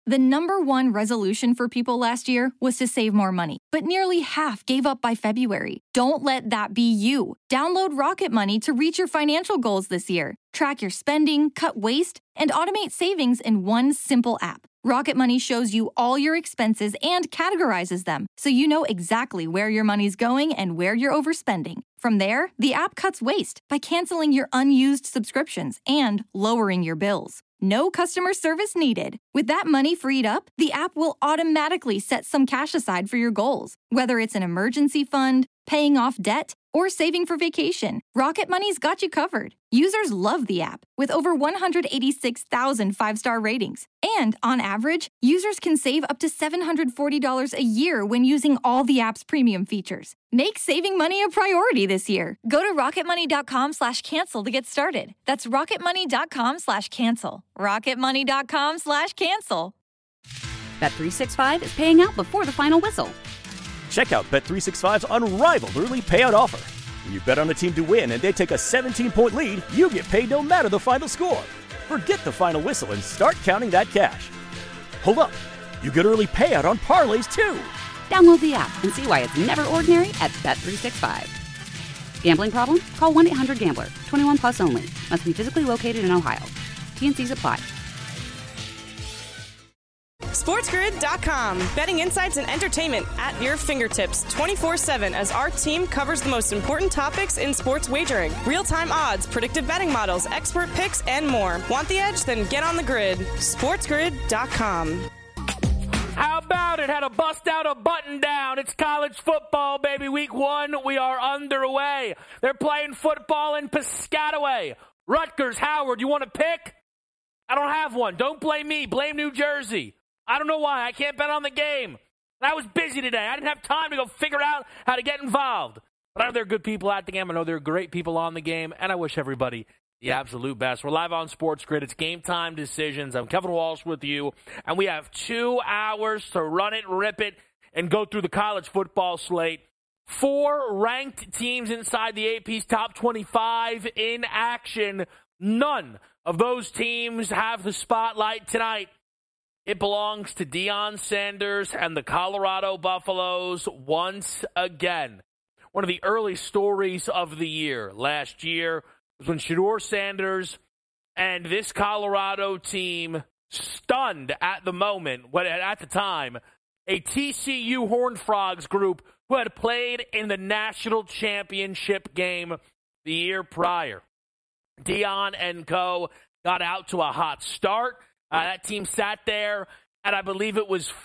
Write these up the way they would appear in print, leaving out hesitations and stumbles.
The number one resolution for people last year was to save more money, but nearly half gave up by February. Don't let that be you. Download Rocket Money to reach your financial goals this year. Track your spending, cut waste, and automate savings in one simple app. Rocket Money shows you all your expenses and categorizes them, so you know exactly where your money's going and where you're overspending. From there, the app cuts waste by canceling your unused subscriptions and lowering your bills. No customer service needed. With that money freed up, the app will automatically set some cash aside for your goals. Whether it's an emergency fund, paying off debt, or saving for vacation, Rocket Money's got you covered. Users love the app, with over 186,000 five-star ratings. And on average, users can save up to $740 a year when using all the app's premium features. Make saving money a priority this year. Go to rocketmoney.com/cancel to get started. That's rocketmoney.com/cancel. rocketmoney.com/cancel. Bet365 is paying out before the final whistle. Check out Bet365's unrivaled early payout offer. When you bet on a team to win and they take a 17-point lead, you get paid no matter the final score. Forget the final whistle and start counting that cash. Hold up. You get early payout on parlays, too. Download the app and see why it's never ordinary at Bet365. Gambling problem? Call 1-800-GAMBLER. 21 plus only. Must be physically located in Ohio. T&Cs apply. SportsGrid.com. Betting insights and entertainment at your fingertips 24/7 as our team covers the most important topics in sports wagering. Real-time odds, predictive betting models, expert picks, and more. Want the edge? Then get on the grid. SportsGrid.com. How about it? Had to bust out a button down. It's college football, baby. Week 1, we are underway. They're playing football in Piscataway. Rutgers, Howard, you want to pick? I don't have one. Don't blame me. Blame New Jersey. I don't know why. I can't bet on the game. I was busy today. I didn't have time to go figure out how to get involved. But I know there are good people at the game. I know there are great people on the game. And I wish everybody the absolute best. We're live on Sports Grid. It's Game Time Decisions. I'm Kevin Walsh with you. And we have 2 hours to run it, rip it, and go through the college football slate. 4 ranked teams inside the AP's top 25 in action. None of those teams have the spotlight tonight. It belongs to Deion Sanders and the Colorado Buffaloes once again. One of the early stories of the year last year was when Shedeur Sanders and this Colorado team stunned at the moment, at the time, a TCU Horned Frogs group who had played in the national championship game the year prior. Deion and co. got out to a hot start. That team sat there, and I believe it was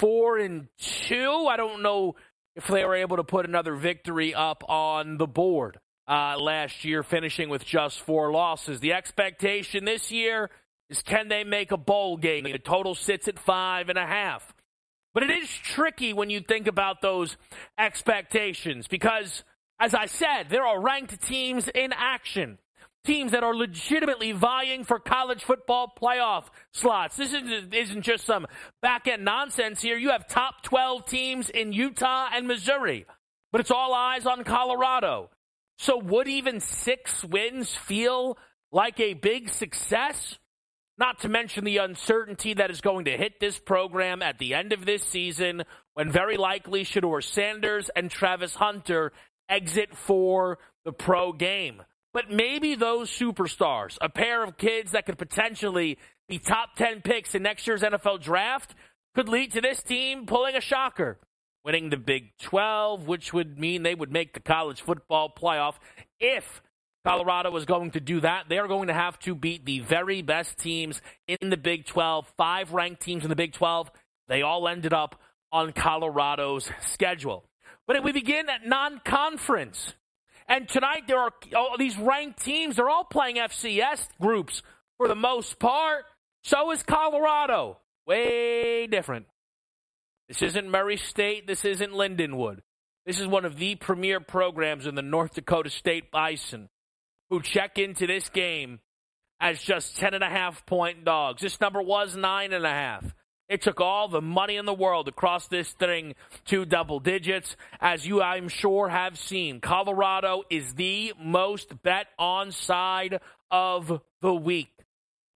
4-2. I don't know if they were able to put another victory up on the board last year, finishing with just 4 losses. The expectation this year is, can they make a bowl game? The total sits at 5.5. But it is tricky when you think about those expectations because, as I said, there are ranked teams in action. Teams that are legitimately vying for college football playoff slots. This isn't just some back-end nonsense here. You have top 12 teams in Utah and Missouri, but it's all eyes on Colorado. So would even 6 wins feel like a big success? Not to mention the uncertainty that is going to hit this program at the end of this season when very likely Shedeur Sanders and Travis Hunter exit for the pro game. But maybe those superstars, a pair of kids that could potentially be top 10 picks in next year's NFL draft, could lead to this team pulling a shocker, winning the Big 12, which would mean they would make the college football playoff. If Colorado was going to do that, they are going to have to beat the very best teams in the Big 12, 5 ranked teams in the Big 12. They all ended up on Colorado's schedule. But we begin at non-conference. And tonight, there are these ranked teams. They're all playing FCS groups for the most part. So is Colorado. Way different. This isn't Murray State. This isn't Lindenwood. This is one of the premier programs in the North Dakota State Bison who check into this game as just 10.5-point dogs. This number was 9.5. It took all the money in the world to cross this thing to double digits. As you, I'm sure, have seen, Colorado is the most bet on side of the week.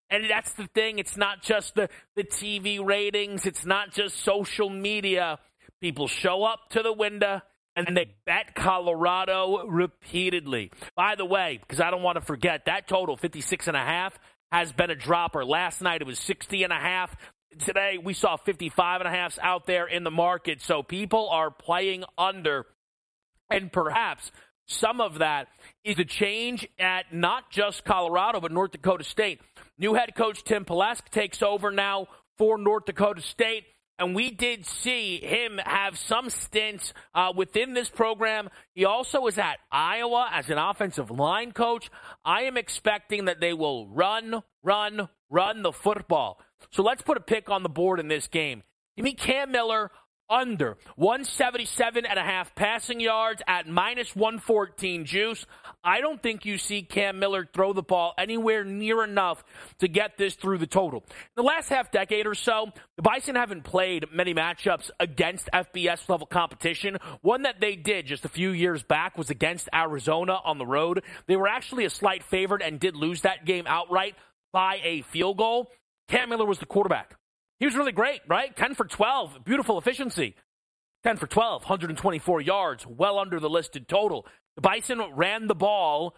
And that's the thing. It's not just the TV ratings. It's not just social media. People show up to the window and they bet Colorado repeatedly. By the way, because I don't want to forget, that total, 56.5, has been a dropper. Last night it was 60.5. Today we saw 55.5s out there in the market. So people are playing under. And perhaps some of that is a change at not just Colorado, but North Dakota State. New head coach Tim Pulaski takes over now for North Dakota State. And we did see him have some stints within this program. He also was at Iowa as an offensive line coach. I am expecting that they will run the football. So let's put a pick on the board in this game. Give me Cam Miller under 177.5 passing yards at -114 juice. I don't think you see Cam Miller throw the ball anywhere near enough to get this through the total. In the last half decade or so, the Bison haven't played many matchups against FBS level competition. One that they did just a few years back was against Arizona on the road. They were actually a slight favorite and did lose that game outright by a field goal. Cam Miller was the quarterback. He was really great, right? 10 for 12, beautiful efficiency. 10 for 12, 124 yards, well under the listed total. The Bison ran the ball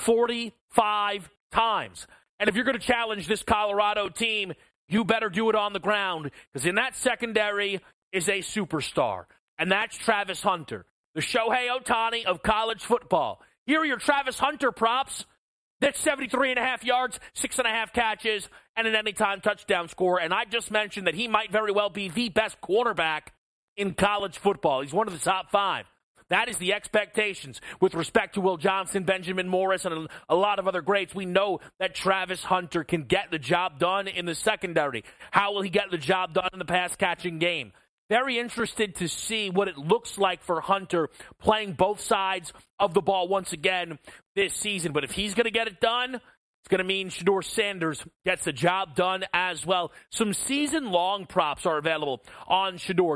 45 times. And if you're going to challenge this Colorado team, you better do it on the ground, because in that secondary is a superstar, and that's Travis Hunter, the Shohei Ohtani of college football. Here are your Travis Hunter props. That's 73.5 yards, 6.5 catches, and an anytime touchdown score. And I just mentioned that he might very well be the best quarterback in college football. He's one of the top 5. That is the expectations with respect to Will Johnson, Benjamin Morris, and a lot of other greats. We know that Travis Hunter can get the job done in the secondary. How will he get the job done in the pass-catching game? Very interested to see what it looks like for Hunter playing both sides of the ball once again this season. But if he's going to get it done, it's going to mean Shedeur Sanders gets the job done as well. Some season-long props are available on Shedeur.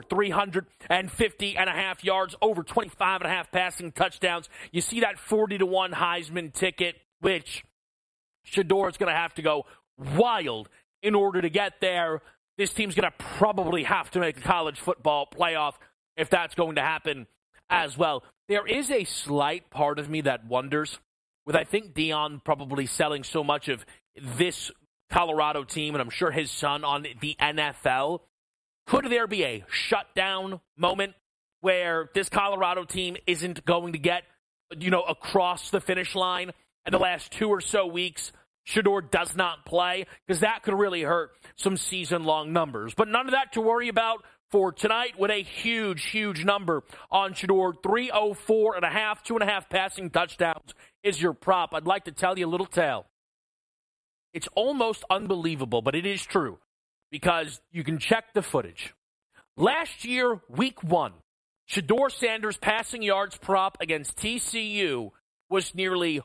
350.5 yards, over 25.5 passing touchdowns. You see that 40-1 Heisman ticket, which Shedeur is going to have to go wild in order to get there. This team's going to probably have to make the college football playoff if that's going to happen as well. There is a slight part of me that wonders, with I think Deion probably selling so much of this Colorado team, and I'm sure his son on the NFL, could there be a shutdown moment where this Colorado team isn't going to get, across the finish line in the last 2 or so weeks? Shedeur does not play, because that could really hurt some season-long numbers. But none of that to worry about for tonight with a huge number on Shedeur. 304.5, 2.5 passing touchdowns is your prop. I'd like to tell you a little tale. It's almost unbelievable, but it is true, because you can check the footage. Last year, week 1, Shedeur Sanders' passing yards prop against TCU was nearly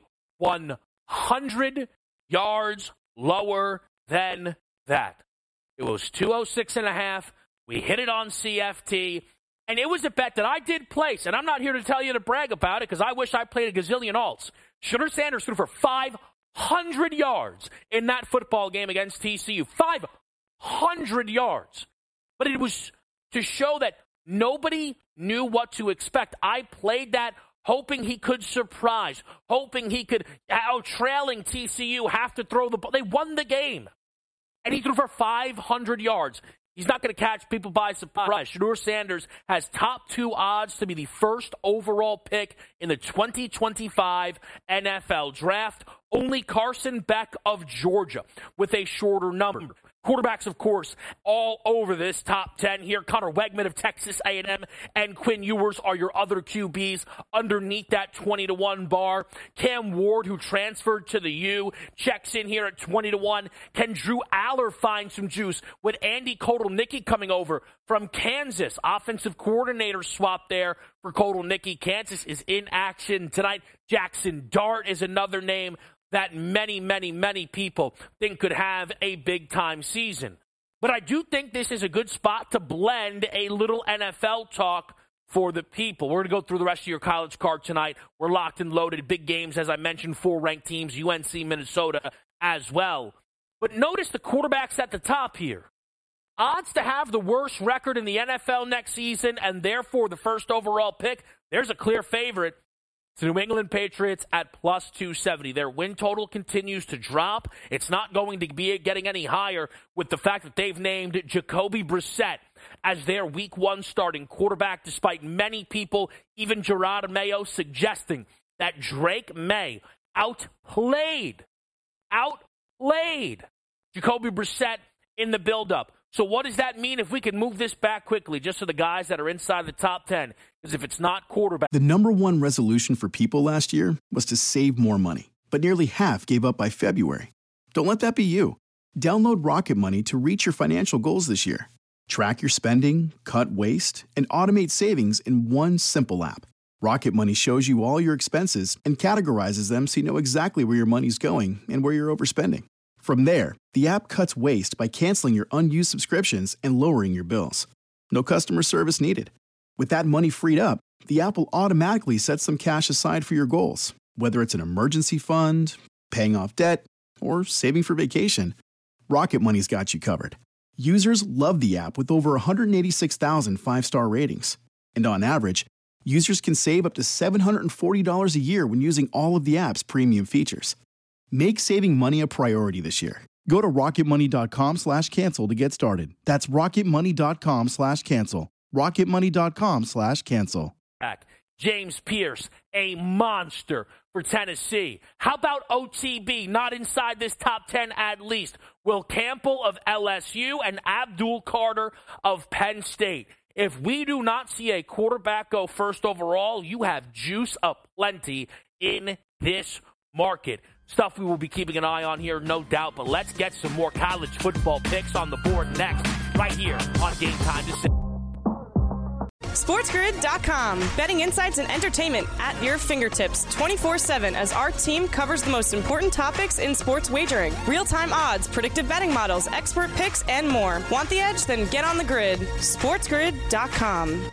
100 yards lower than that. It was 206.5. We hit it on CFT, and it was a bet that I did place, and I'm not here to tell you to brag about it, because I wish I played a gazillion alts. Shedeur Sanders threw for 500 yards in that football game against TCU. 500 yards. But it was to show that nobody knew what to expect. I played that hoping he could surprise, hoping he could, trailing TCU, have to throw the ball. They won the game, and he threw for 500 yards. He's not going to catch people by surprise. Shedeur Sanders has top 2 odds to be the first overall pick in the 2025 NFL Draft. Only Carson Beck of Georgia with a shorter number. Quarterbacks, of course, all over this top 10 here. Connor Wegman of Texas A&M and Quinn Ewers are your other QBs underneath that 20-1 bar. Cam Ward, who transferred to the U, checks in here at 20-1. Can Drew Aller find some juice with Andy Kotelnicki coming over from Kansas? Offensive coordinator swap there for Kotelnicki. Kansas is in action tonight. Jackson Dart is another name that many people think could have a big-time season. But I do think this is a good spot to blend a little NFL talk for the people. We're going to go through the rest of your college card tonight. We're locked and loaded. Big games, as I mentioned, 4 ranked teams, UNC, Minnesota as well. But notice the quarterbacks at the top here. Odds to have the worst record in the NFL next season and therefore the first overall pick, there's a clear favorite. It's the New England Patriots at plus 270. Their win total continues to drop. It's not going to be getting any higher with the fact that they've named Jacoby Brissett as their Week 1 starting quarterback, despite many people, even Gerard Mayo, suggesting that Drake May outplayed Jacoby Brissett in the buildup. So what does that mean if we can move this back quickly, just for the guys that are inside the top 10? Because if it's not quarterback. The number one resolution for people last year was to save more money, but nearly half gave up by February. Don't let that be you. Download Rocket Money to reach your financial goals this year. Track your spending, cut waste, and automate savings in one simple app. Rocket Money shows you all your expenses and categorizes them so you know exactly where your money's going and where you're overspending. From there, the app cuts waste by canceling your unused subscriptions and lowering your bills. No customer service needed. With that money freed up, the app will automatically set some cash aside for your goals, whether it's an emergency fund, paying off debt, or saving for vacation. Rocket Money's got you covered. Users love the app with over 186,000 five-star ratings. And on average, users can save up to $740 a year when using all of the app's premium features. Make saving money a priority this year. Go to rocketmoney.com/cancel to get started. That's rocketmoney.com/cancel. rocketmoney.com/cancel. James Pierce, a monster for Tennessee. How about OTB, not inside this top 10 at least? Will Campbell of LSU and Abdul Carter of Penn State. If we do not see a quarterback go first overall, you have juice aplenty in this market. Stuff we will be keeping an eye on here, no doubt, but let's get some more college football picks on the board next, right here on Game Time Decisions. SportsGrid.com. Betting insights and entertainment at your fingertips 24/7 as our team covers the most important topics in sports wagering. Real-time odds, predictive betting models, expert picks, and more. Want the edge? Then get on the grid. SportsGrid.com.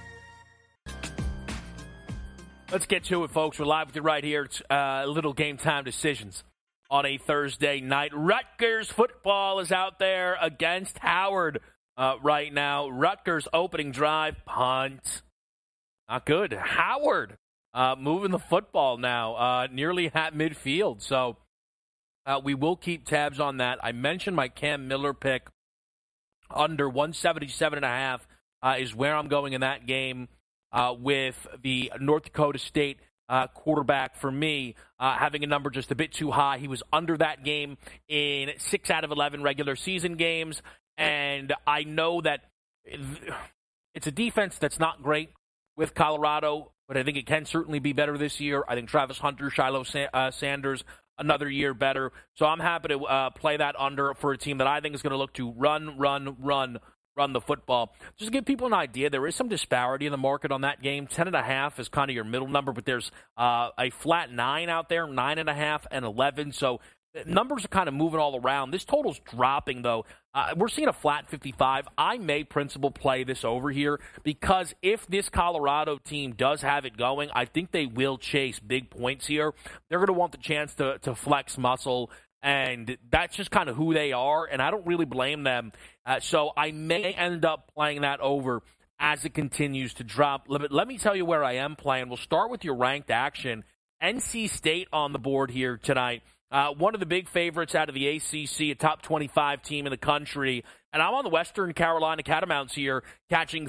Let's get to it, folks. We're live with you right here. It's Little Game Time Decisions on a Thursday night. Rutgers football is out there against Howard right now. Rutgers opening drive, punt. Not good. Howard moving the football now, nearly at midfield. So we will keep tabs on that. I mentioned my Cam Miller pick. Under 177.5 is where I'm going in that game. With the North Dakota State quarterback for me, having a number just a bit too high. He was under that game in 6 out of 11 regular season games, and I know that it's a defense that's not great with Colorado, but I think it can certainly be better this year. I think Travis Hunter, Shiloh Sanders, another year better. So I'm happy to play that under for a team that I think is going to look to run the football. Just to give people an idea, there is some disparity in the market on that game. 10.5 is kind of your middle number, but there's a flat 9 out there, 9.5 and 11. So numbers are kind of moving all around. This total's dropping, though. We're seeing a flat 55. I may principal play this over here because if this Colorado team does have it going, I think they will chase big points here. They're going to want the chance to flex muscle, and that's just kind of who they are, and I don't really blame them. So I may end up playing that over as it continues to drop. Let me tell you where I am playing. We'll start with your ranked action. NC State on the board here tonight. One of the big favorites out of the ACC, a top 25 team in the country. And I'm on the Western Carolina Catamounts here, catching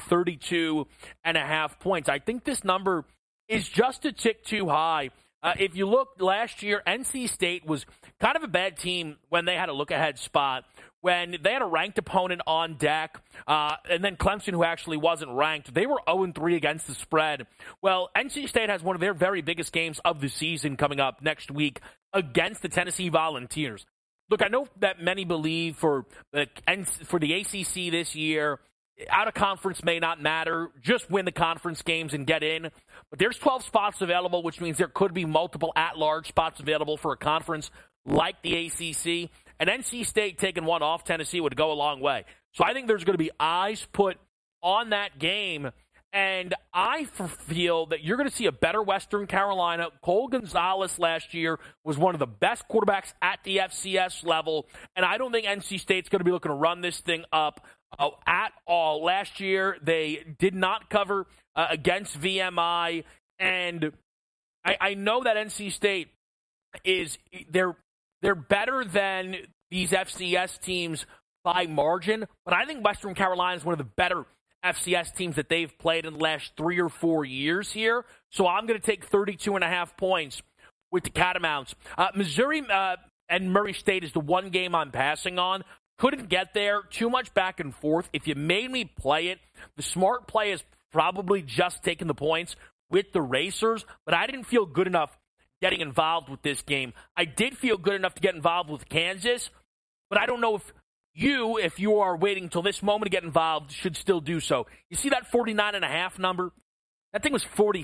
32.5 points. I think this number is just a tick too high. If you look last year, NC State was kind of a bad team when they had a look-ahead spot, when they had a ranked opponent on deck, and then Clemson, who actually wasn't ranked, they were 0-3 against the spread. Well, NC State has one of their very biggest games of the season coming up next week against the Tennessee Volunteers. Look, I know that many believe for the ACC this year, out-of-conference may not matter. Just win the conference games and get in. But there's 12 spots available, which means there could be multiple at-large spots available for a conference like the ACC. And NC State taking one off Tennessee would go a long way. So I think there's going to be eyes put on that game And I feel that you're going to see a better Western Carolina. Cole Gonzalez last year was one of the best quarterbacks at the FCS level, and I don't think NC State's going to be looking to run this thing up at all. Last year, they did not cover against VMI, and I know that NC State they're better than these FCS teams by margin, but I think Western Carolina is one of the better FCS teams that they've played in the last 3 or 4 years here. So I'm going to take 32.5 points with the Catamounts. Missouri and Murray State is the one game I'm passing on. Couldn't get there. Too much back and forth. If you made me play it, the smart play is probably just taking the points with the Racers, but I didn't feel good enough getting involved with this game. I did feel good enough to get involved with Kansas, but I don't know if you are waiting until this moment to get involved, should still do so. You see that 49.5 number? That thing was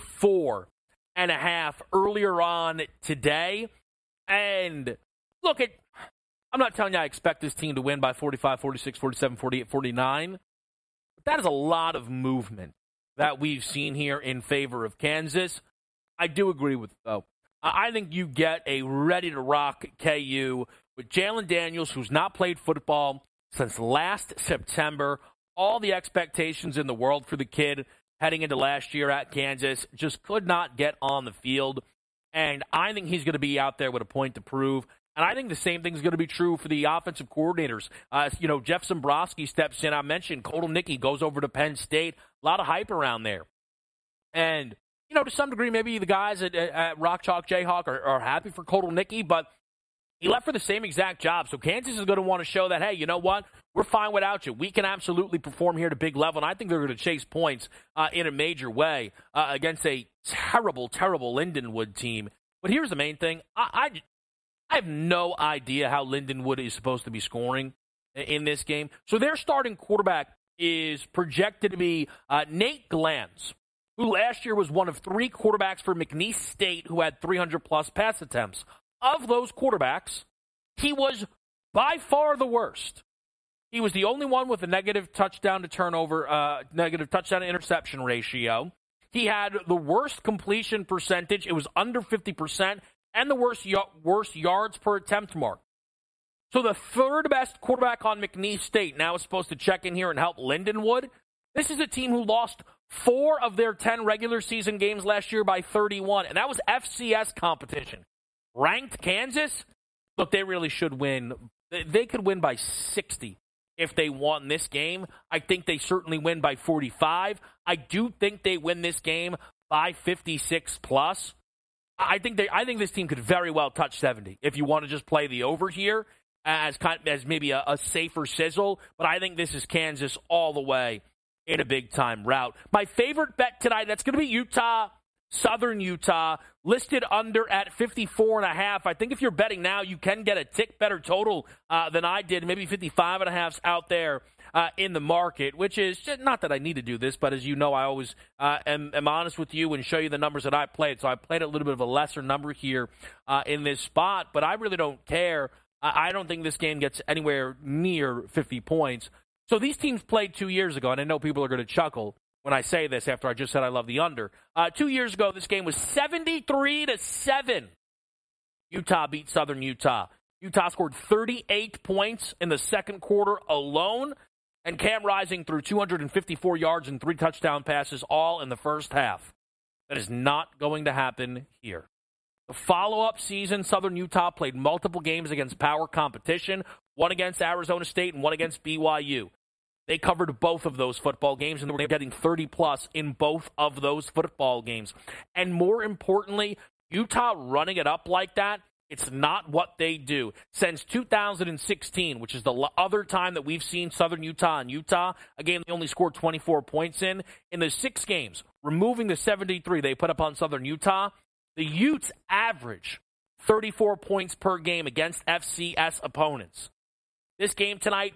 44.5 earlier on today. And look, I'm not telling you I expect this team to win by 45, 46, 47, 48, 49. But that is a lot of movement that we've seen here in favor of Kansas. I do agree with it, though. I think you get a ready-to-rock KU with Jalen Daniels, who's not played football since last September. All the expectations in the world for the kid heading into last year at Kansas, just could not get on the field. And I think he's going to be out there with a point to prove. And I think the same thing is going to be true for the offensive coordinators. Jeff Zimbrowski steps in. I mentioned Kotelnicki goes over to Penn State. A lot of hype around there. And, to some degree, maybe the guys at Rock Chalk Jayhawk are happy for Kotelnicki, but he left for the same exact job. So Kansas is going to want to show that, hey, you know what? We're fine without you. We can absolutely perform here at a big level, and I think they're going to chase points in a major way against a terrible, terrible Lindenwood team. But here's the main thing. I have no idea how Lindenwood is supposed to be scoring in this game. So their starting quarterback is projected to be Nate Glanz, who last year was one of 3 quarterbacks for McNeese State who had 300-plus pass attempts. Of those quarterbacks, he was by far the worst. He was the only one with a negative touchdown to interception ratio. He had the worst completion percentage. It was under 50%, and the worst yards per attempt mark. So the third best quarterback on McNeese State now is supposed to check in here and help Lindenwood. This is a team who lost 4 of their 10 regular season games last year by 31, and that was FCS competition. Ranked Kansas, look, they really should win. They could win by 60 if they won this game. I think they certainly win by 45. I do think they win this game by 56 plus. I think this team could very well touch 70 if you want to just play the over here as maybe a safer sizzle. But I think this is Kansas all the way in a big-time route. My favorite bet tonight, that's going to be Utah, Southern Utah, listed under at 54.5. I think if you're betting now, you can get a tick better total than I did. Maybe 55.5's out there in the market, which is not that I need to do this, but as you know, I always am honest with you and show you the numbers that I played. So I played a little bit of a lesser number here in this spot, but I really don't care. I don't think this game gets anywhere near 50 points. So these teams played 2 years ago, and I know people are going to chuckle when I say this after I just said I love the under. 2 years ago, this game was 73-7. Utah beat Southern Utah. Utah scored 38 points in the second quarter alone, and Cam Rising threw 254 yards and 3 touchdown passes all in the first half. That is not going to happen here. The follow-up season, Southern Utah played multiple games against power competition, one against Arizona State and one against BYU. They covered both of those football games, and they were getting 30-plus in both of those football games. And more importantly, Utah running it up like that, it's not what they do. Since 2016, which is the other time that we've seen Southern Utah and Utah, a game they only scored 24 points in the 6 games, removing the 73 they put up on Southern Utah, the Utes average 34 points per game against FCS opponents. This game tonight,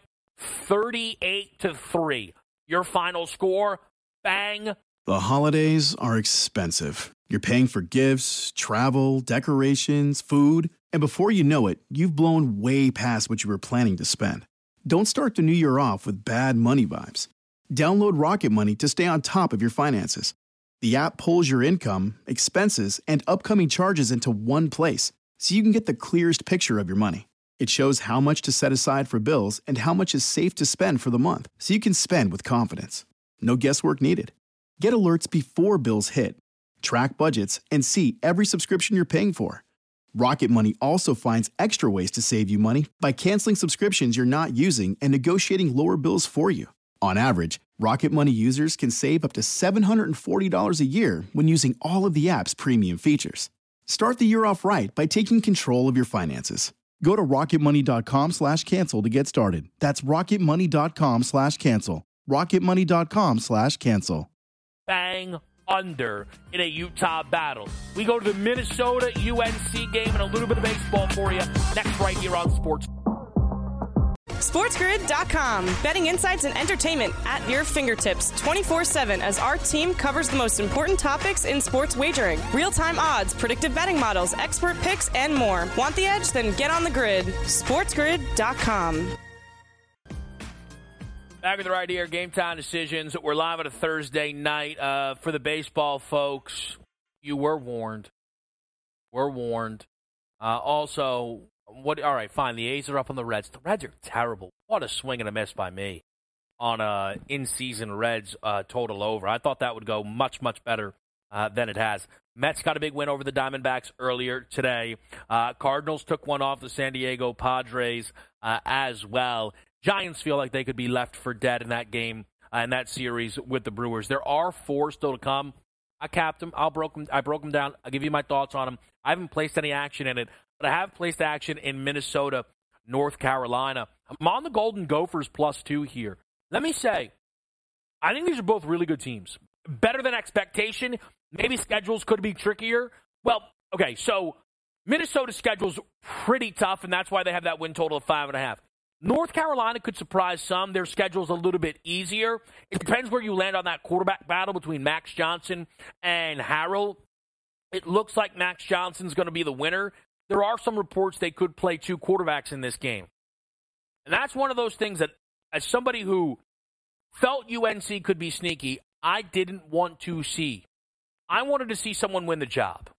38-3. Your final score, bang. The holidays are expensive. You're paying for gifts, travel, decorations, food, and before you know it, you've blown way past what you were planning to spend. Don't start the new year off with bad money vibes. Download Rocket Money to stay on top of your finances. The app pulls your income, expenses, and upcoming charges into one place, so you can get the clearest picture of your money. It shows how much to set aside for bills and how much is safe to spend for the month, so you can spend with confidence. No guesswork needed. Get alerts before bills hit, track budgets, and see every subscription you're paying for. Rocket Money also finds extra ways to save you money by canceling subscriptions you're not using and negotiating lower bills for you. On average, Rocket Money users can save up to $740 a year when using all of the app's premium features. Start the year off right by taking control of your finances. Go to rocketmoney.com/cancel to get started. That's rocketmoney.com/cancel. rocketmoney.com/cancel. Bang under in a Utah battle. We go to the Minnesota UNC game and a little bit of baseball for you next right here on Sports. SportsGrid.com. Betting insights and entertainment at your fingertips 24/7 as our team covers the most important topics in sports wagering. Real-time odds, predictive betting models, expert picks, and more. Want the edge? Then get on the grid. SportsGrid.com. Back with the right here, Game Time Decisions. We're live on a Thursday night. For the baseball folks, you were warned. We're warned. Also, all right, fine. The A's are up on the Reds. The Reds are terrible. What a swing and a miss by me on in-season Reds total over. I thought that would go much, much better than it has. Mets got a big win over the Diamondbacks earlier today. Cardinals took one off the San Diego Padres as well. Giants feel like they could be left for dead in that game, in that series with the Brewers. There are 4 still to come. I capped them. I broke them down. I'll give you my thoughts on them. I haven't placed any action in it, but I have placed action in Minnesota, North Carolina. I'm on the Golden Gophers +2 here. Let me say, I think these are both really good teams. Better than expectation. Maybe schedules could be trickier. Well, okay, so Minnesota's schedule's pretty tough, and that's why they have that win total of 5.5. North Carolina could surprise some. Their schedule's a little bit easier. It depends where you land on that quarterback battle between Max Johnson and Harrell. It looks like Max Johnson's going to be the winner. There are some reports they could play 2 quarterbacks in this game. And that's one of those things that, as somebody who felt UNC could be sneaky, I didn't want to see. I wanted to see someone win the job.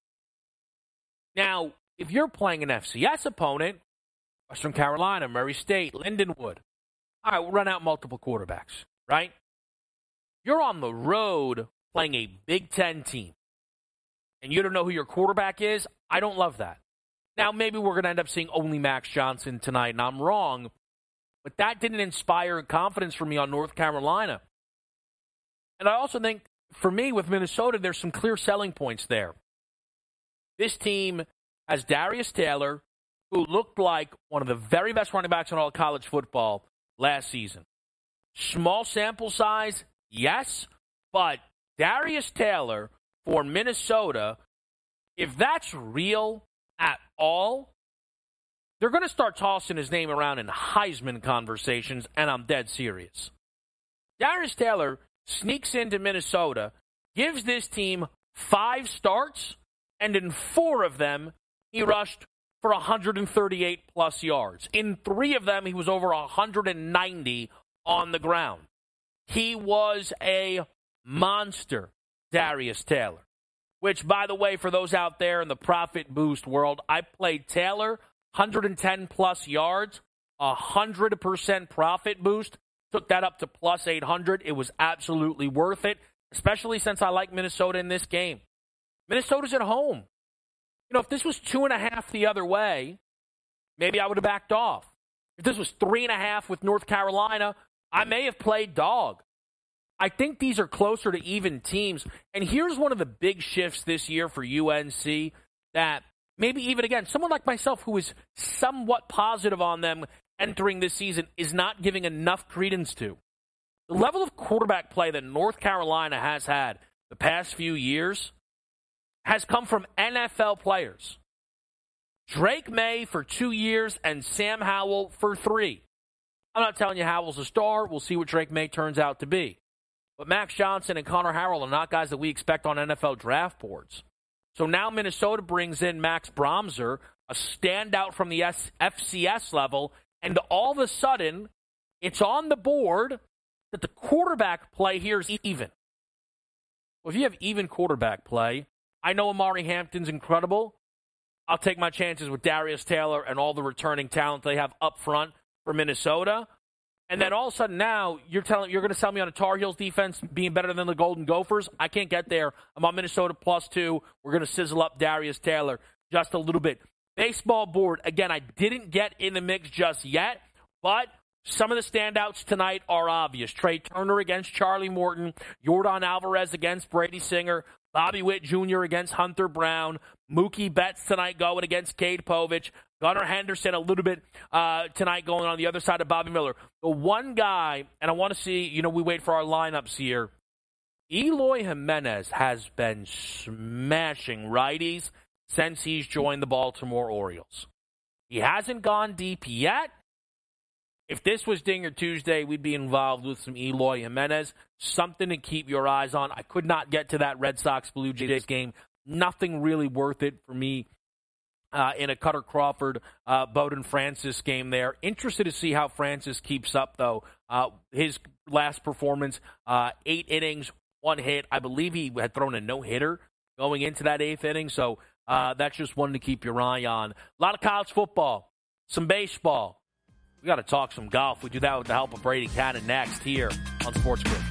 Now, if you're playing an FCS opponent, Western Carolina, Murray State, Lindenwood. All right, we'll run out multiple quarterbacks, right? You're on the road playing a Big Ten team, and you don't know who your quarterback is. I don't love that. Now, maybe we're going to end up seeing only Max Johnson tonight, and I'm wrong, but that didn't inspire confidence for me on North Carolina. And I also think, for me, with Minnesota, there's some clear selling points there. This team has Darius Taylor, who looked like one of the very best running backs in all of college football last season. Small sample size, yes, but Darius Taylor for Minnesota, if that's real at all, they're going to start tossing his name around in Heisman conversations, and I'm dead serious. Darius Taylor sneaks into Minnesota, gives this team 5 starts, and in 4 of them, he rushed for 138-plus yards. In 3 of them, he was over 190 on the ground. He was a monster, Darius Taylor. Which, by the way, for those out there in the profit boost world, I played Taylor, 110-plus yards, 100% profit boost. Took that up to plus 800. It was absolutely worth it, especially since I like Minnesota in this game. Minnesota's at home. You know, if this was 2.5 the other way, maybe I would have backed off. If this was 3.5 with North Carolina, I may have played dog. I think these are closer to even teams. And here's one of the big shifts this year for UNC that maybe even, again, someone like myself who is somewhat positive on them entering this season is not giving enough credence to. The level of quarterback play that North Carolina has had the past few years has come from NFL players. Drake May for 2 years and Sam Howell for 3. I'm not telling you Howell's a star. We'll see what Drake May turns out to be. But Max Johnson and Connor Harrell are not guys that we expect on NFL draft boards. So now Minnesota brings in Max Bromser, a standout from the FCS level, and all of a sudden, it's on the board that the quarterback play here is even. Well, if you have even quarterback play, I know Amari Hampton's incredible. I'll take my chances with Darius Taylor and all the returning talent they have up front for Minnesota. And then all of a sudden now you're going to sell me on a Tar Heels defense being better than the Golden Gophers. I can't get there. I'm on Minnesota +2. We're going to sizzle up Darius Taylor just a little bit. Baseball board, again, I didn't get in the mix just yet, but some of the standouts tonight are obvious. Trey Turner against Charlie Morton, Yordan Alvarez against Brady Singer, Bobby Witt Jr. against Hunter Brown, Mookie Betts tonight going against Cade Povich, Gunnar Henderson a little bit tonight going on the other side of Bobby Miller. The one guy, and I want to see, we wait for our lineups here, Eloy Jimenez has been smashing righties since he's joined the Baltimore Orioles. He hasn't gone deep yet. If this was Dinger Tuesday, we'd be involved with some Eloy Jimenez. Something to keep your eyes on. I could not get to that Red Sox-Blue Jays game. Nothing really worth it for me in a Cutter Crawford, Bowden Francis game there. Interested to see how Francis keeps up, though. His last performance, 8 innings, 1 hit. I believe he had thrown a no-hitter going into that 8th inning, so that's just one to keep your eye on. A lot of college football, some baseball. We got to talk some golf. We do that with the help of Brady Cannon next here on Sports Grid.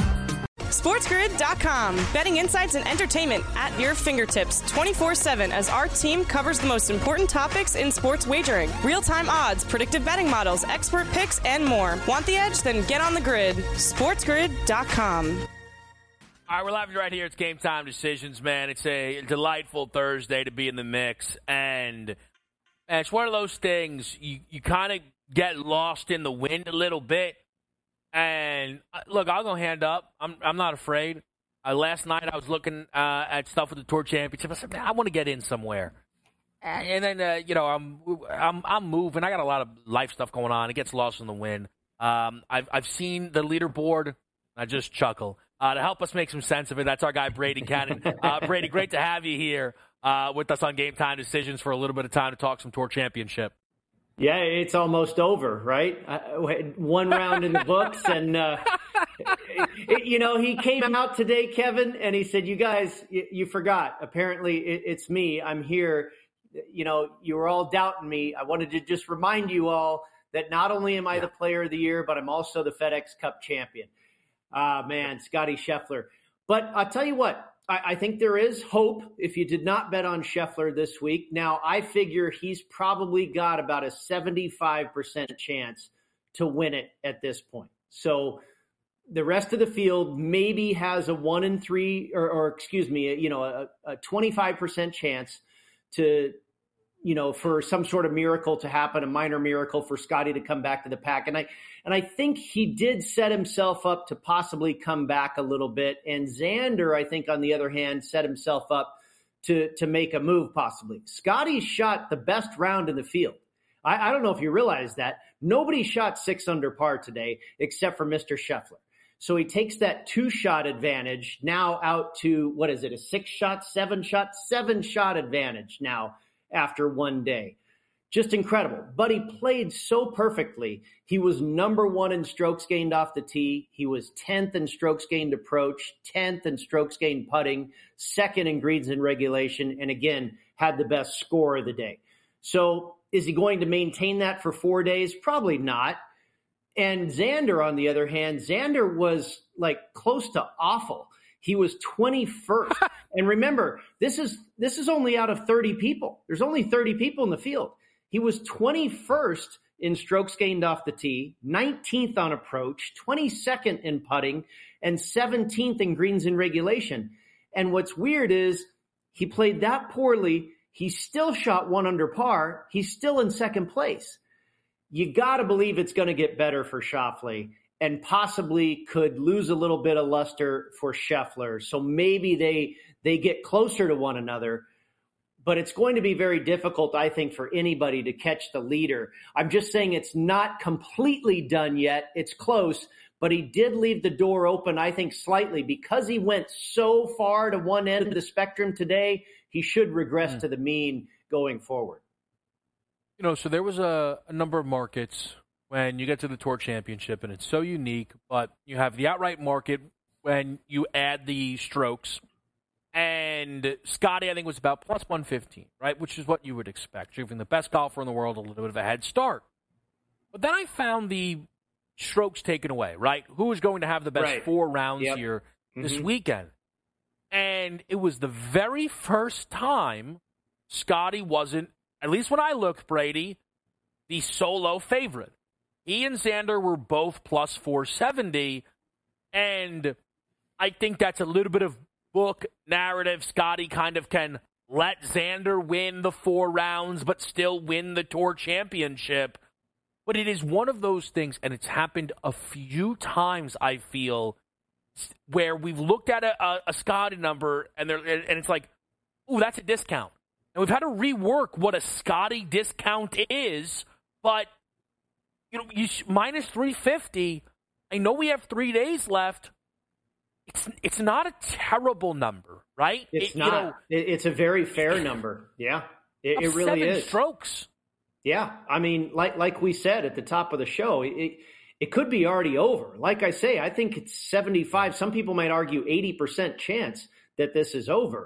SportsGrid.com. Betting insights and entertainment at your fingertips 24/7 as our team covers the most important topics in sports wagering. Real-time odds, predictive betting models, expert picks, and more. Want the edge? Then get on the grid. SportsGrid.com. All right, we're live right here. It's Game Time Decisions, man. It's a delightful Thursday to be in the mix. And it's one of those things you kind of get lost in the wind a little bit. And look, I'll go hand up. I'm not afraid. Last night I was looking at stuff with the Tour Championship. I said, man, I want to get in somewhere. And then I'm moving. I got a lot of life stuff going on. It gets lost in the wind. I've seen the leaderboard. I just chuckle. To help us make some sense of it, that's our guy Brady Cannon. Brady, great to have you here with us on Game Time Decisions for a little bit of time to talk some Tour Championship. Yeah, it's almost over, right? One round in the books, and he came out today, Kevin, and he said, "You guys, you forgot. Apparently, it's me. I'm here. You were all doubting me. I wanted to just remind you all that not only am I the Player of the Year, but I'm also the FedEx Cup champion." Man, Scotty Scheffler. But I'll tell you what. I think there is hope if you did not bet on Scheffler this week. Now, I figure he's probably got about a 75% chance to win it at this point. So the rest of the field maybe has a 1 in 3, a 25% chance to, for some sort of miracle to happen, a minor miracle for Scotty to come back to the pack. And I think he did set himself up to possibly come back a little bit. And Xander, I think, on the other hand, set himself up to make a move possibly. Scotty shot the best round in the field. I don't know if you realize that. Nobody shot 6 under par today except for Mr. Scheffler. So he takes that 2-shot advantage now out to, a 6-shot, 7-shot, 7-shot advantage now after one day. Just incredible. But he played so perfectly. He was number 1 in strokes gained off the tee. He was 10th in strokes gained approach, 10th in strokes gained putting, 2nd in greens in regulation, and again, had the best score of the day. So is he going to maintain that for 4 days? Probably not. And Xander, on the other hand, Xander was close to awful. He was 21st. And remember, this is only out of 30 people. There's only 30 people in the field. He was 21st in strokes gained off the tee, 19th on approach, 22nd in putting, and 17th in greens in regulation. And what's weird is he played that poorly. He still shot 1 under par. He's still in second place. You got to believe it's going to get better for Schauffele and possibly could lose a little bit of luster for Scheffler. So maybe they get closer to one another. But it's going to be very difficult, I think, for anybody to catch the leader. I'm just saying it's not completely done yet. It's close, but he did leave the door open, I think, slightly. Because he went so far to one end of the spectrum today, he should regress to the mean going forward. So there was a number of markets when you get to the Tour Championship, and it's so unique, but you have the outright market when you add the strokes. And Scotty, I think, was about plus 115, right, which is what you would expect. Giving the best golfer in the world a little bit of a head start. But then I found the strokes taken away, right? Who is going to have the best 4 rounds here this weekend? And it was the very first time Scotty wasn't, at least when I looked, Brady, the solo favorite. He and Xander were both plus 470, and I think that's a little bit of book narrative. Scotty kind of can let Xander win the 4 rounds but still win the Tour Championship. But it is one of those things, and it's happened a few times, I feel, where we've looked at a Scotty number, and it's like, ooh, that's a discount. And we've had to rework what a Scotty discount is, but, minus 350, I know we have 3 days left. It's not a terrible number, right? It's not. It's a very fair number. Yeah, it really is. 7 strokes. Yeah, I mean, like we said at the top of the show, it could be already over. Like I say, I think it's 75. Some people might argue 80% chance that this is over.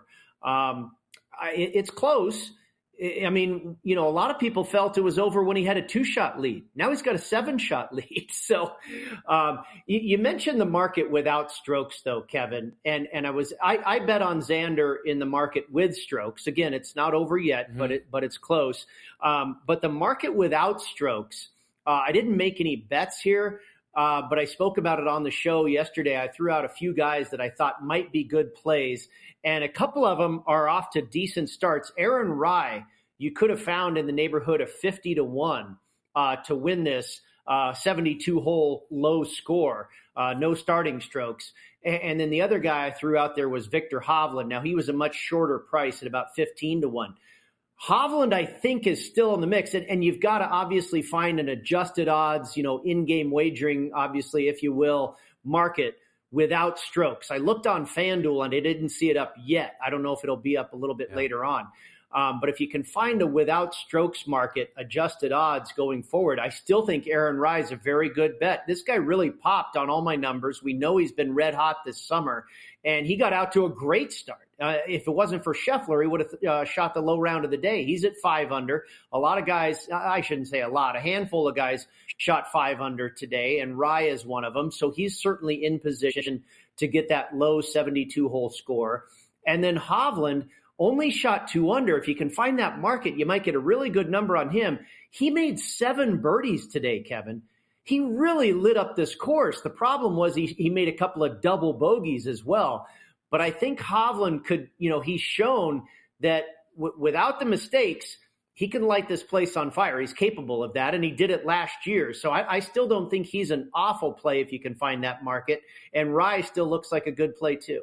It's close. I mean, a lot of people felt it was over when he had a 2-shot lead. Now he's got a 7-shot lead. So you mentioned the market without strokes, though, Kevin. And I bet on Xander in the market with strokes. Again, it's not over yet, but it's close. But the market without strokes, I didn't make any bets here, but I spoke about it on the show yesterday. I threw out a few guys that I thought might be good plays, and a couple of them are off to decent starts. Aaron Rai, you could have found in the neighborhood of 50-1 to win this 72-hole low score, no starting strokes. And then the other guy I threw out there was Viktor Hovland. Now, he was a much shorter price at about 15-1. Hovland, I think, is still in the mix, and you've got to obviously find an adjusted odds, in-game wagering, obviously, if you will, market without strokes. I looked on FanDuel, and I didn't see it up yet. I don't know if it'll be up a little bit later on. But if you can find a without strokes market, adjusted odds going forward, I still think Aaron Rai is a very good bet. This guy really popped on all my numbers. We know he's been red hot this summer, and he got out to a great start. If it wasn't for Scheffler, he would have shot the low round of the day. He's at 5 under. A lot of guys, I shouldn't say a lot, a handful of guys shot 5 under today, and Rai is one of them. So he's certainly in position to get that low 72-hole score. And then Hovland only shot 2 under. If you can find that market, you might get a really good number on him. He made 7 birdies today, Kevin. He really lit up this course. The problem was he made a couple of double bogeys as well. But I think Hovland could, he's shown that without the mistakes, he can light this place on fire. He's capable of that, and he did it last year. So I still don't think he's an awful play if you can find that market. And Rai still looks like a good play too.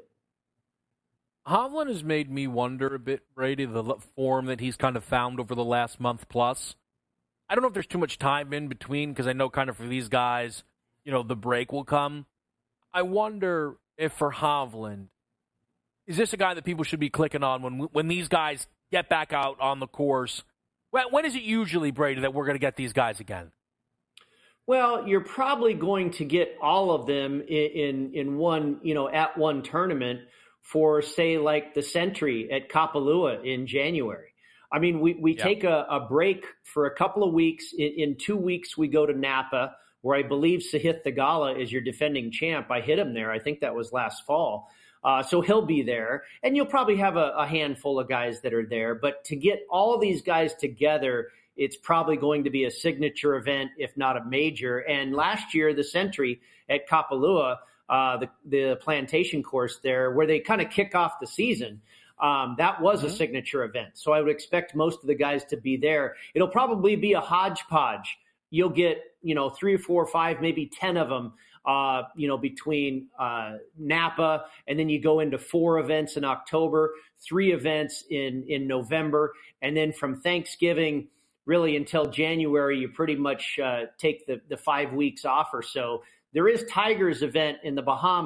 Hovland has made me wonder a bit, Brady, the form that he's kind of found over the last month plus. I don't know if there's too much time in between, because I know kind of for these guys, the break will come. I wonder if for Hovland, is this a guy that people should be clicking on when these guys get back out on the course? When is it usually, Brady, that we're going to get these guys again? Well, you're probably going to get all of them in one, at one tournament for, say, like the Sentry at Kapalua in January. I mean, we take a break for a couple of weeks. In 2 weeks, we go to Napa, where I believe Sahith Theegala is your defending champ. I hit him there. I think that was last fall. So he'll be there. And you'll probably have a handful of guys that are there. But to get all these guys together, it's probably going to be a signature event, if not a major. And last year, the Sentry at Kapalua, the plantation course there, where they kind of kick off the season, that was a signature event. So I would expect most of the guys to be there. It'll probably be a hodgepodge. You'll get, 3 or 4 or 5, maybe 10 of them, between Napa, and then you go into 4 events in October, 3 events in November, and then from Thanksgiving really until January, you pretty much take the 5 weeks off or so. There is Tiger's event in the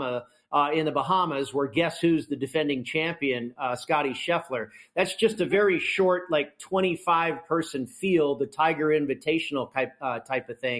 Bahamas, where guess who's the defending champion, Scotty Scheffler. That's just a very short, 25-person field, the Tiger Invitational type of thing.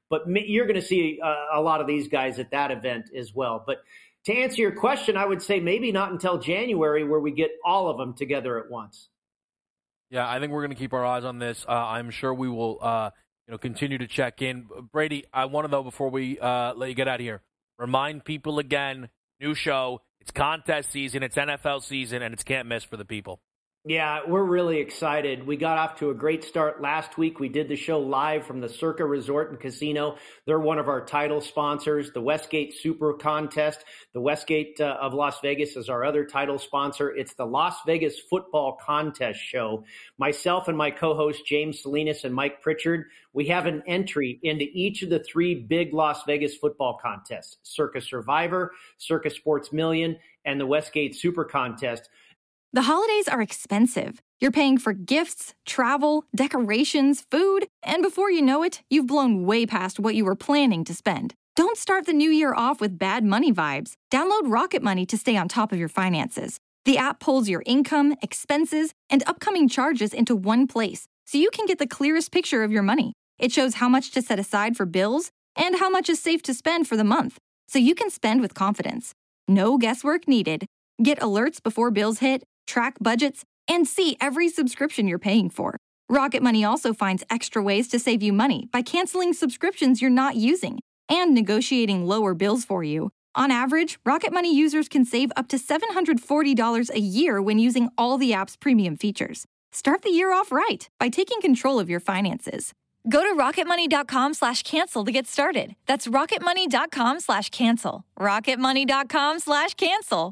But you're going to see a lot of these guys at that event as well. But to answer your question, I would say maybe not until January where we get all of them together at once. Yeah, I think we're going to keep our eyes on this. I'm sure we will continue to check in. Brady, I want to, though, before we let you get out of here, remind people again, new show, it's contest season, it's NFL season, and it's can't miss for the people. Yeah, we're really excited. We got off to a great start last week. We did the show live from the Circa Resort and Casino. They're one of our title sponsors. The Westgate Super Contest. The Westgate of Las Vegas is our other title sponsor. It's the Las Vegas Football Contest show. Myself and my co-host James Salinas and Mike Pritchard, we have an entry into each of the three big Las Vegas football contests, Circa Survivor, Circa Sports Million, and the Westgate Super Contest. The holidays are expensive. You're paying for gifts, travel, decorations, food, and before you know it, you've blown way past what you were planning to spend. Don't start the new year off with bad money vibes. Download Rocket Money to stay on top of your finances. The app pulls your income, expenses, and upcoming charges into one place, so you can get the clearest picture of your money. It shows how much to set aside for bills and how much is safe to spend for the month, so you can spend with confidence. No guesswork needed. Get alerts before bills hit, track budgets, and see every subscription you're paying for. Rocket Money also finds extra ways to save you money by canceling subscriptions you're not using and negotiating lower bills for you. On average, Rocket Money users can save up to $740 a year when using all the app's premium features. Start the year off right by taking control of your finances. Go to rocketmoney.com/cancel to get started. That's rocketmoney.com/cancel. rocketmoney.com/cancel.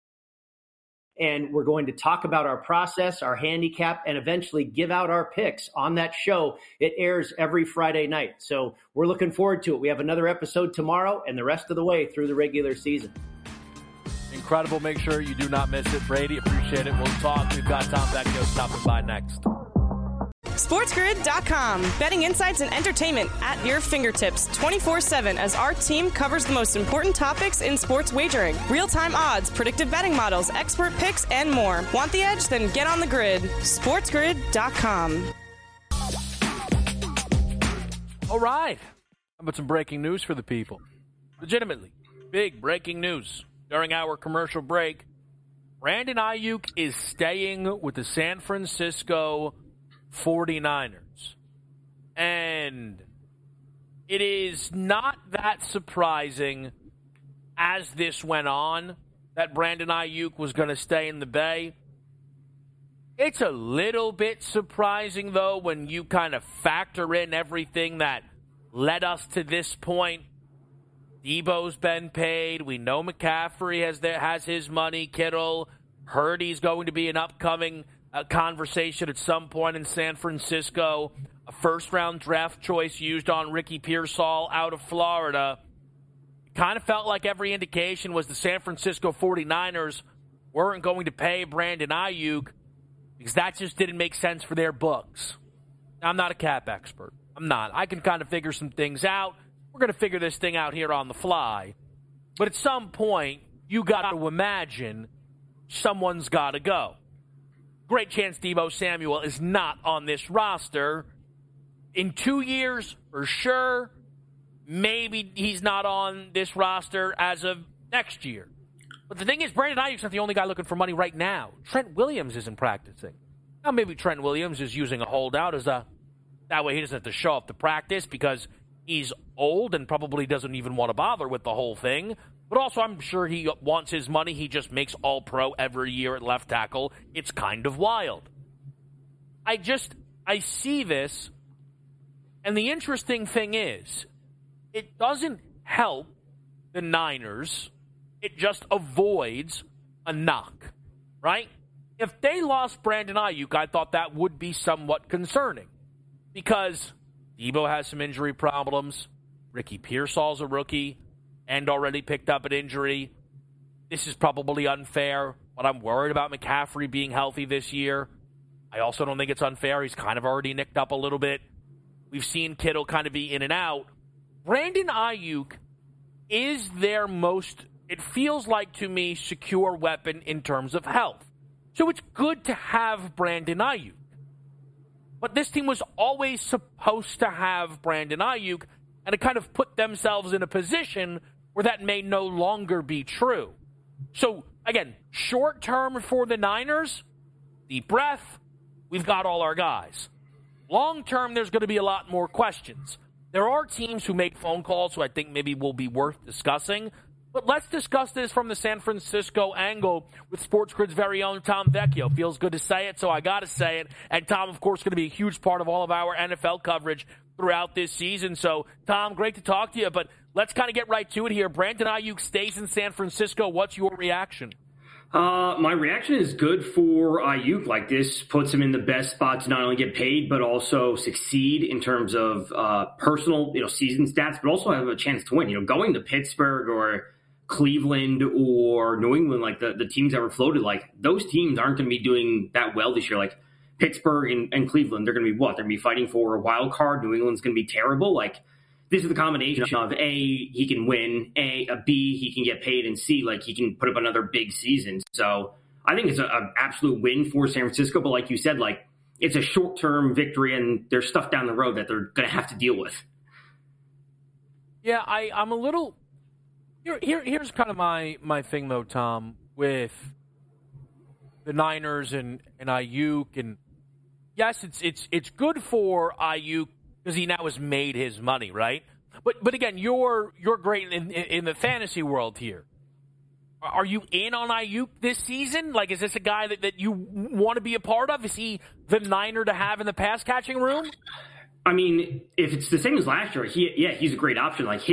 And we're going to talk about our process, our handicap, and eventually give out our picks on that show. It airs every Friday night. So we're looking forward to it. We have another episode tomorrow and the rest of the way through the regular season. Incredible. Make sure you do not miss it. Brady, appreciate it. We'll talk. We've got Tom Vecchio stopping by next. SportsGrid.com. Betting insights and entertainment at your fingertips 24/7 as our team covers the most important topics in sports wagering. Real-time odds, predictive betting models, expert picks, and more. Want the edge? Then get on the grid. SportsGrid.com. All right. How about some breaking news for the people? Legitimately, big breaking news. During our commercial break, Brandon Ayuk is staying with the San Francisco 49ers. And it is not that surprising as this went on that Brandon Ayuk was going to stay in the Bay. It's a little bit surprising, though, when you kind of factor in everything that led us to this point. Debo's been paid. We know McCaffrey has his money. Kittle. Heard he's going to be an upcoming conversation at some point in San Francisco. A first-round draft choice used on Ricky Pearsall out of Florida. It kind of felt like every indication was the San Francisco 49ers weren't going to pay Brandon Ayuk because that just didn't make sense for their books. Now, I'm not a cap expert. I'm not. I can kind of figure some things out. We're going to figure this thing out here on the fly. But at some point, you got to imagine someone's got to go. Great chance Deebo Samuel is not on this roster. In 2 years, for sure, maybe he's not on this roster as of next year. But the thing is, Brandon Ayuk's not the only guy looking for money right now. Trent Williams isn't practicing. Now, maybe Trent Williams is using a holdout as that way he doesn't have to show up to practice because he's old and probably doesn't even want to bother with the whole thing. But also, I'm sure he wants his money. He just makes All-Pro every year at left tackle. It's kind of wild. I see this, and the interesting thing is, it doesn't help the Niners. It just avoids a knock, right? If they lost Brandon Ayuk, I thought that would be somewhat concerning because Debo has some injury problems. Ricky Pearsall's a rookie and already picked up an injury. This is probably unfair, but I'm worried about McCaffrey being healthy this year. I also don't think it's unfair. He's kind of already nicked up a little bit. We've seen Kittle kind of be in and out. Brandon Ayuk is their most, it feels like to me, secure weapon in terms of health. So it's good to have Brandon Ayuk. But this team was always supposed to have Brandon Ayuk and it kind of put themselves in a position where that may no longer be true. So, again, short term for the Niners, deep breath, we've got all our guys. Long term, there's going to be a lot more questions. There are teams who make phone calls who I think maybe will be worth discussing. But let's discuss this from the San Francisco angle with Sports Grid's very own Tom Vecchio. Feels good to say it, so I got to say it. And Tom, of course, going to be a huge part of all of our NFL coverage throughout this season. So, Tom, great to talk to you. But let's kind of get right to it here. Brandon Aiyuk stays in San Francisco. What's your reaction? My reaction is good for Aiyuk. Like, this puts him in the best spot to not only get paid, but also succeed in terms of personal, season stats, but also have a chance to win. Going to Pittsburgh or Cleveland or New England, like the teams that were floated, like those teams aren't going to be doing that well this year. Like Pittsburgh and Cleveland, they're going to be what? They're going to be fighting for a wild card. New England's going to be terrible. Like, this is the combination of A, he can win, B, he can get paid, and C, like he can put up another big season. So I think it's an absolute win for San Francisco. But like you said, like it's a short-term victory, and there's stuff down the road that they're going to have to deal with. Yeah, I'm a little. Here's kind of my thing though, Tom, with the Niners and Aiyuk, and yes, it's good for Aiyuk because he now has made his money, right? But again, you're great in the fantasy world here. Are you in on Aiyuk this season? Like, is this a guy that you want to be a part of? Is he the Niner to have in the pass catching room? I mean, if it's the same as last year, he's a great option. Like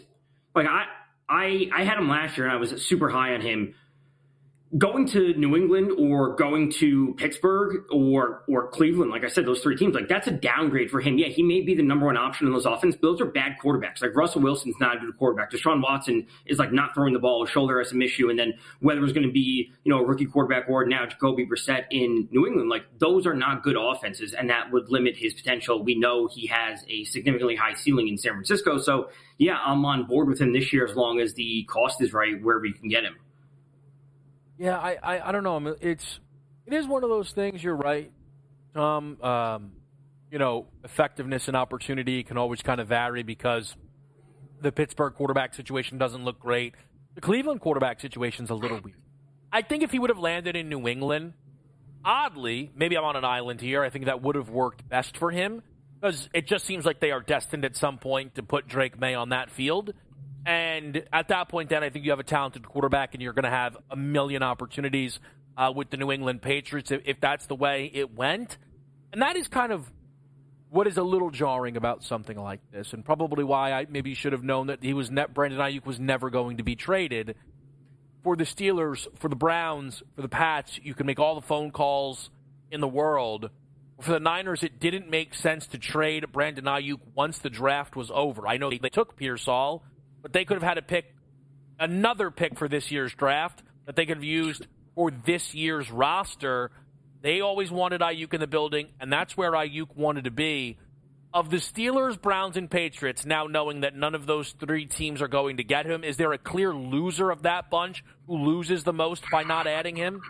I had him last year, and I was super high on him. Going to New England or going to Pittsburgh or Cleveland, like I said, those three teams, like that's a downgrade for him. Yeah, he may be the number one option in those offense, but those are bad quarterbacks. Like Russell Wilson's not a good quarterback. Deshaun Watson is like not throwing the ball. His shoulder has some issue. And then whether it's going to be, a rookie quarterback or now Jacoby Brissett in New England, like those are not good offenses, and that would limit his potential. We know he has a significantly high ceiling in San Francisco. So yeah, I'm on board with him this year as long as the cost is right where we can get him. Yeah, I don't know. It is one of those things. You're right, Tom. Effectiveness and opportunity can always kind of vary because the Pittsburgh quarterback situation doesn't look great. The Cleveland quarterback situation's a little weird. I think if he would have landed in New England, oddly, maybe I'm on an island here, I think that would have worked best for him because it just seems like they are destined at some point to put Drake May on that field. And at that point, then, I think you have a talented quarterback, and you're going to have a million opportunities with the New England Patriots if that's the way it went. And that is kind of what is a little jarring about something like this, and probably why I maybe should have known that Brandon Aiyuk was never going to be traded. For the Steelers, for the Browns, for the Pats, you can make all the phone calls in the world. For the Niners, it didn't make sense to trade Brandon Aiyuk once the draft was over. I know they took Pearsall, but they could have had to another pick for this year's draft that they could have used for this year's roster. They always wanted Aiyuk in the building, and that's where Aiyuk wanted to be. Of the Steelers, Browns, and Patriots, now knowing that none of those three teams are going to get him, is there a clear loser of that bunch who loses the most by not adding him?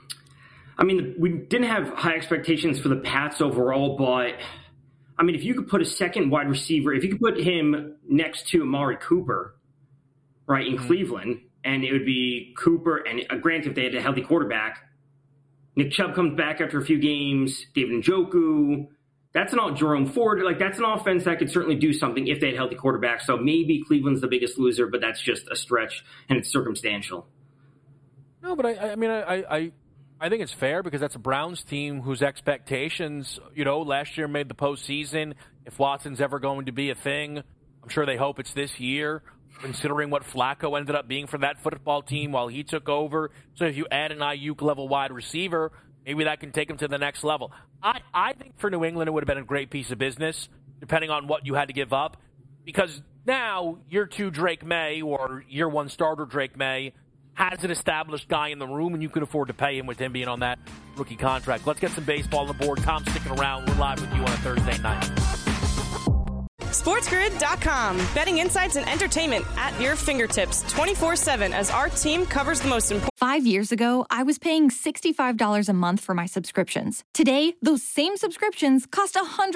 I mean, we didn't have high expectations for the Pats overall, but I mean, if you could put a second wide receiver, if you could put him next to Amari Cooper, right, in Cleveland, and it would be Cooper, and granted, if they had a healthy quarterback, Nick Chubb comes back after a few games, David Njoku, that's an all Jerome Ford, like that's an offense that could certainly do something if they had a healthy quarterback. So maybe Cleveland's the biggest loser, but that's just a stretch, and it's circumstantial. No, but I think it's fair because that's a Browns team whose expectations, last year made the postseason. If Watson's ever going to be a thing, I'm sure they hope it's this year, considering what Flacco ended up being for that football team while he took over. So if you add an Aiyuk-level wide receiver, maybe that can take him to the next level. I think for New England it would have been a great piece of business, depending on what you had to give up, because now year 2 Drake May or year 1 starter Drake May has an established guy in the room, and you can afford to pay him with him being on that rookie contract. Let's get some baseball on the board. Tom's sticking around. We're live with you on a Thursday night. SportsGrid.com. Betting insights and entertainment at your fingertips 24/7 as our team covers the most important. 5 years ago, I was paying $65 a month for my subscriptions. Today, those same subscriptions cost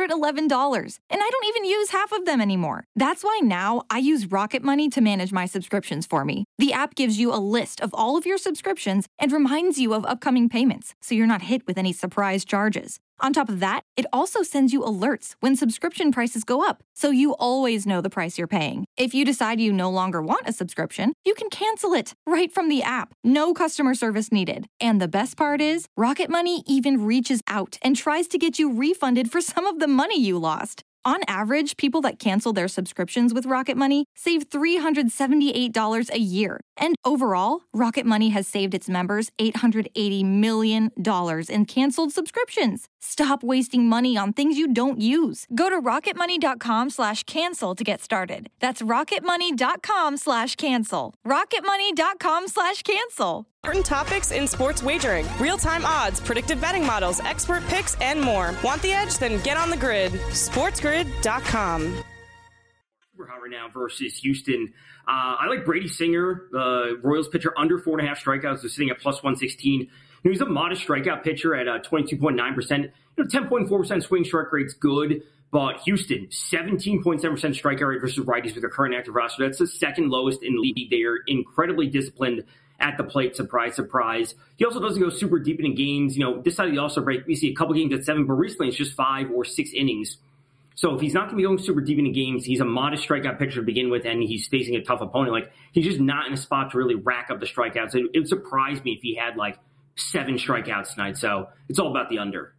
$111, and I don't even use half of them anymore. That's why now I use Rocket Money to manage my subscriptions for me. The app gives you a list of all of your subscriptions and reminds you of upcoming payments, so you're not hit with any surprise charges. On top of that, it also sends you alerts when subscription prices go up, so you always know the price you're paying. If you decide you no longer want a subscription, you can cancel it right from the app. No customer service needed. And the best part is, Rocket Money even reaches out and tries to get you refunded for some of the money you lost. On average, people that cancel their subscriptions with Rocket Money save $378 a year. And overall, Rocket Money has saved its members $880 million in canceled subscriptions. Stop wasting money on things you don't use. Go to rocketmoney.com/cancel to get started. That's rocketmoney.com/cancel. rocketmoney.com/cancel. Important topics in sports wagering. Real-time odds, predictive betting models, expert picks, and more. Want the edge? Then get on the grid. SportsGrid.com. Super hot right now versus Houston. I like Brady Singer, the Royals pitcher, under 4.5 strikeouts. They're sitting at plus 116. He's a modest strikeout pitcher at 22.9%. 10.4% swing strike rate's good. But Houston, 17.7% strikeout rate versus righties with their current active roster. That's the second lowest in the league. They are incredibly disciplined at the plate. Surprise, surprise. He also doesn't go super deep in games. This side of the All-Star break, we see a couple games at 7, but recently it's just 5 or 6 innings. So if he's not going to be going super deep into games, he's a modest strikeout pitcher to begin with, and he's facing a tough opponent. He's just not in a spot to really rack up the strikeouts. It would surprise me if he had 7 strikeouts tonight. So it's all about the under.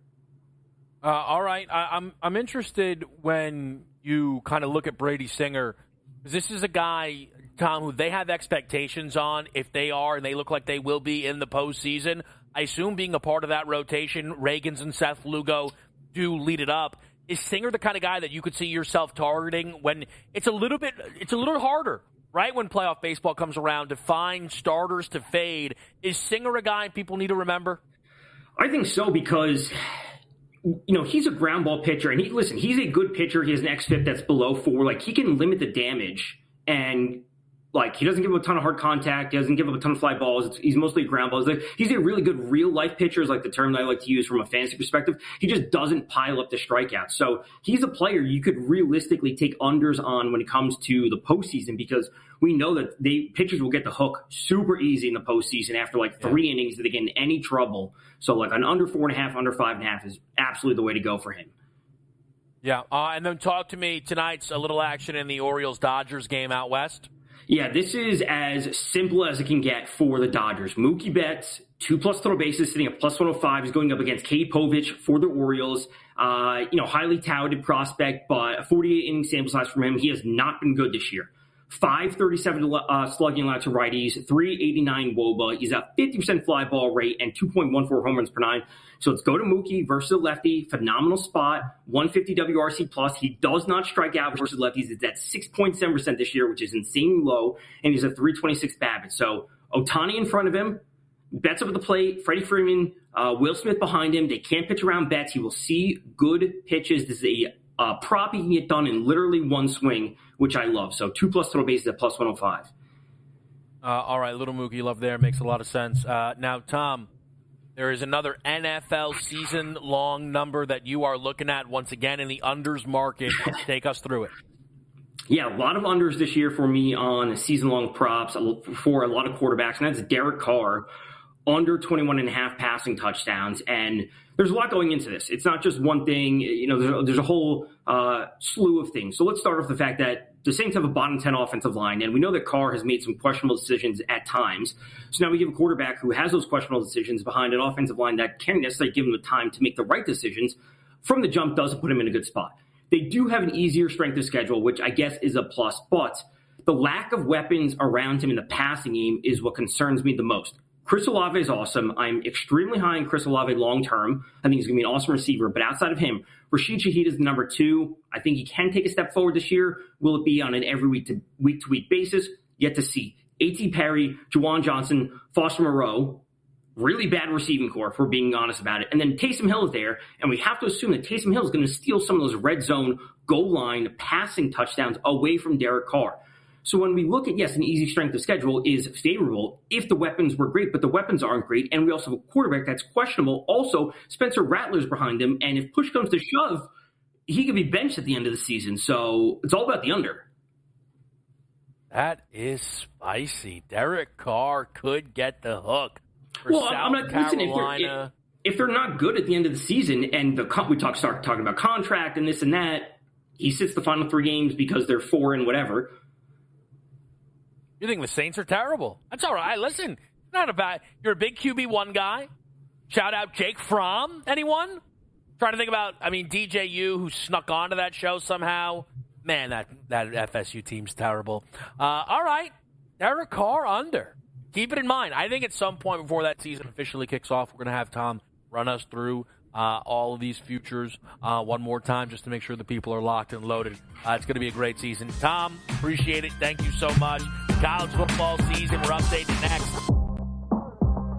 All right. I'm interested when you kind of look at Brady Singer. This is a guy, Tom, who they have expectations on if they are and they look like they will be in the postseason. I assume being a part of that rotation, Reagans and Seth Lugo do lead it up. Is Singer the kind of guy that you could see yourself targeting when it's a little harder, right? When playoff baseball comes around to find starters to fade. Is Singer a guy people need to remember? I think so because, he's a ground ball pitcher and he's a good pitcher. He has an xFIP that's below 4. He can limit the damage and he doesn't give up a ton of hard contact. He doesn't give up a ton of fly balls. He's mostly ground balls. He's a really good real-life pitcher is the term that I like to use from a fantasy perspective. He just doesn't pile up the strikeouts. So he's a player you could realistically take unders on when it comes to the postseason because we know that pitchers will get the hook super easy in the postseason after 3 innings that they get in any trouble. So an under 4.5, under 5.5 is absolutely the way to go for him. Yeah, and then talk to me. Tonight's a little action in the Orioles-Dodgers game out west. Yeah, this is as simple as it can get for the Dodgers. Mookie Betts, 2+ total bases, sitting at plus 105. He's going up against Katie Povich for the Orioles. Highly touted prospect, but a 48-inning sample size from him. He has not been good this year. 537 slugging allowed to righties, 389 WOBA. He's a 50% fly ball rate and 2.14 home runs per 9. So let's go to Mookie versus a lefty. Phenomenal spot, 150 WRC plus. He does not strike out versus lefties. It's at 6.7% this year, which is insanely low, and he's a 326 BABIP. So Ohtani in front of him, Betts up at the plate, Freddie Freeman, Will Smith behind him. They can't pitch around Betts. He will see good pitches. This is a prop he can get done in literally one swing, which I love. So 2+ total bases at plus 105. All right, little Mookie love there. Makes a lot of sense. Now, Tom, there is another NFL season-long number that you are looking at once again in the unders market. Take us through it. Yeah, a lot of unders this year for me on season-long props for a lot of quarterbacks, and that's Derek Carr, under 21.5 passing touchdowns. And there's a lot going into this. It's not just one thing. There's a whole slew of things. So let's start off the fact that the Saints have a bottom 10 offensive line, and we know that Carr has made some questionable decisions at times. So now we give a quarterback who has those questionable decisions behind an offensive line that can't necessarily give him the time to make the right decisions. From the jump, doesn't put him in a good spot. They do have an easier strength of schedule, which I guess is a plus, but the lack of weapons around him in the passing game is what concerns me the most. Chris Olave is awesome. I'm extremely high on Chris Olave long-term. I think he's going to be an awesome receiver. But outside of him, Rashid Shaheed is the number 2. I think he can take a step forward this year. Will it be on an every week-to-week basis? Yet to see. A.T. Perry, Juwan Johnson, Foster Moreau. really bad receiving core, if we're being honest about it. And then Taysom Hill is there, and we have to assume that Taysom Hill is going to steal some of those red zone goal line passing touchdowns away from Derek Carr. So when we look at, yes, an easy strength of schedule is favorable if the weapons were great, but the weapons aren't great. And we also have a quarterback that's questionable. Also, Spencer Rattler's behind him. And if push comes to shove, he could be benched at the end of the season. So it's all about the under. That is spicy. Derek Carr could get the hook for well, South I'm not, Carolina. Listen, if they're not good at the end of the season, and we start talking about contract and this and that, he sits the final 3 games because they're 4 and whatever. You think the Saints are terrible? That's all right. Listen, not about you're a big QB1 guy. Shout out Jake Fromm. Anyone? Trying to think about, DJU, who snuck onto that show somehow. Man, that FSU team's terrible. All right. Derek Carr under. Keep it in mind. I think at some point before that season officially kicks off, we're going to have Tom run us through all of these futures one more time just to make sure the people are locked and loaded. It's going to be a great season. Tom, appreciate it. Thank you so much. College football season. We're updating next.